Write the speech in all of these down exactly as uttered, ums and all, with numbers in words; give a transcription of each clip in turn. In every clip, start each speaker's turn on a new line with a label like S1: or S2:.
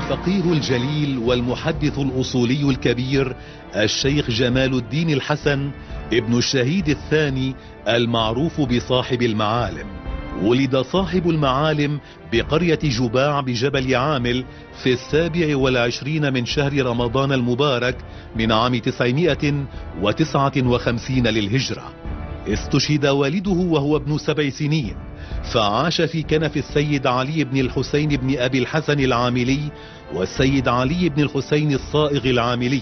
S1: الفقيه الجليل والمحدث الأصولي الكبير الشيخ جمال الدين الحسن ابن الشهيد الثاني المعروف بصاحب المعالم. ولد صاحب المعالم بقرية جباع بجبل عامل في السابع والعشرين من شهر رمضان المبارك من عام تسعمائة وتسعة وخمسين للهجرة. استشهد والده وهو ابن سبع سنين، فعاش في كنف السيد علي بن الحسين بن أبي الحسن العاملي والسيد علي بن الحسين الصائغ العاملي،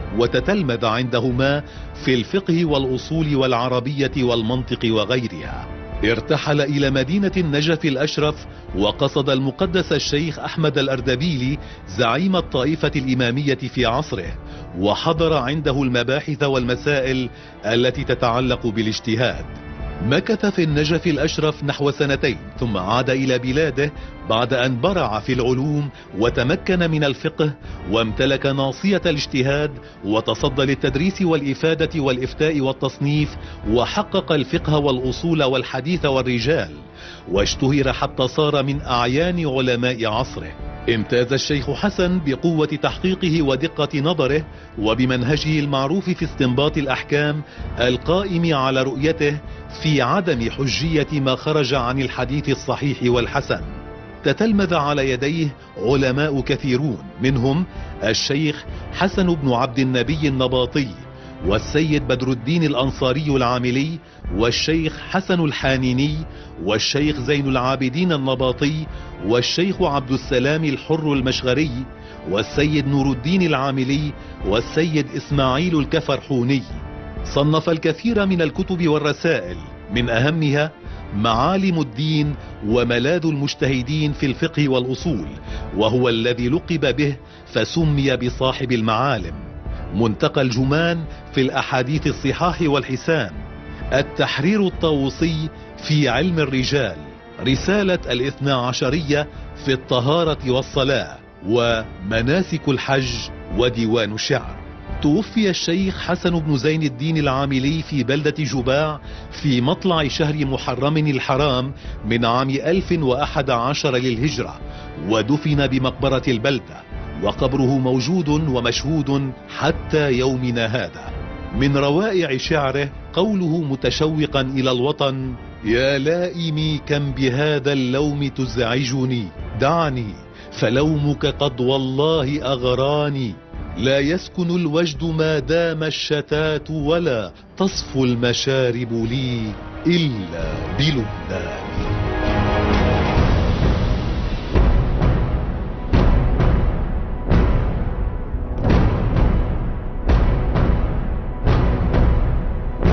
S1: وتتلمذ عندهما في الفقه والأصول والعربية والمنطق وغيرها. ارتحل إلى مدينة النجف الأشرف وقصد المقدس الشيخ أحمد الأردبيلي زعيم الطائفة الإمامية في عصره، وحضر عنده المباحث والمسائل التي تتعلق بالاجتهاد. مكث في النجف الأشرف نحو سنتين ثم عاد إلى بلاده بعد أن برع في العلوم وتمكن من الفقه وامتلك ناصية الاجتهاد، وتصدى للتدريس والإفادة والإفتاء والتصنيف، وحقق الفقه والأصول والحديث والرجال، واشتهر حتى صار من أعيان علماء عصره. امتاز الشيخ حسن بقوة تحقيقه ودقة نظره وبمنهجه المعروف في استنباط الأحكام القائم على رؤيته في عدم حجية ما خرج عن الحديث الصحيح والحسن. تتلمذ على يديه علماء كثيرون، منهم الشيخ حسن بن عبد النبي النباطي، والسيد بدر الدين الأنصاري العاملي، والشيخ حسن الحانيني، والشيخ زين العابدين النباطي، والشيخ عبد السلام الحر المشغري، والسيد نور الدين العاملي، والسيد إسماعيل الكفرحوني. صنف الكثير من الكتب والرسائل، من أهمها معالم الدين وملاذ المجتهدين في الفقه والأصول، وهو الذي لقب به فسمي بصاحب المعالم. منتقى الجمان في الأحاديث الصحاح والحسان، التحرير الطاووسي في علم الرجال، رسالة الاثنى عشرية في الطهارة والصلاة، ومناسك الحج، وديوان الشعر. توفي الشيخ حسن بن زين الدين العاملي في بلدة جباع في مطلع شهر محرم الحرام من عام ألف وأحد عشر للهجرة، ودفن بمقبرة البلدة، وقبره موجود ومشهود حتى يومنا هذا. من روائع شعره قوله متشوقا إلى الوطن: يا لائمي كم بهذا اللوم تزعجني، دعني فلومك قد والله أغراني، لا يسكن الوجد ما دام الشتات، ولا تصفو المشارب لي إلا بلبنان.